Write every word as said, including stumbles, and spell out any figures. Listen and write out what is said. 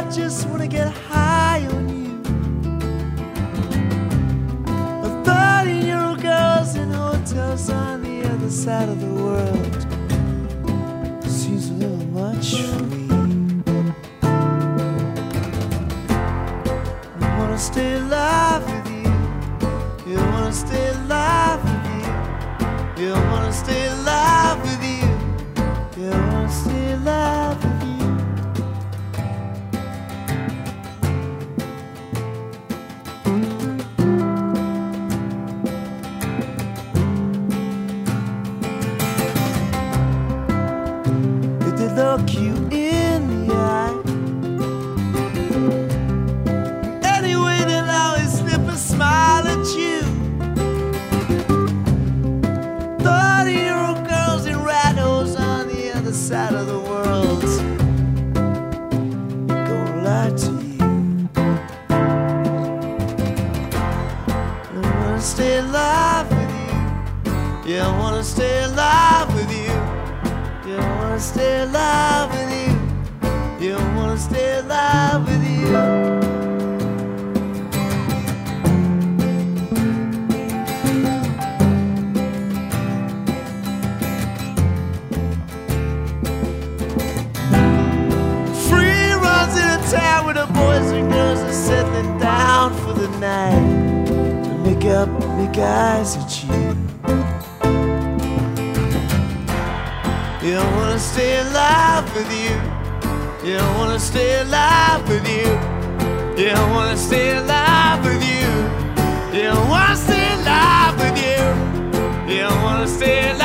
just wanna get high on you. thirty-year-old girls in hotels on the other side of the world seems a little much for me. I wanna stay alive with you. You wanna stay alive with you. You wanna stay alive with you. You wanna stay alive with you. If they look you in the eye, anyway, they'll always slip a smile at you. thirty-year-old girls in rat holes on the other side of the world gonna lie to you. I wanna stay alive with you. Yeah, I wanna stay alive with you. Yeah, I wanna stay alive with you. Yeah, I wanna stay alive with you. Town where the boys and girls are settling down for the night to make up big eyes at you. Yeah, I wanna stay alive with you. Yeah, I wanna stay alive with you. Yeah, I wanna stay alive with you. Yeah, I wanna stay alive with you. Yeah, I wanna stay alive.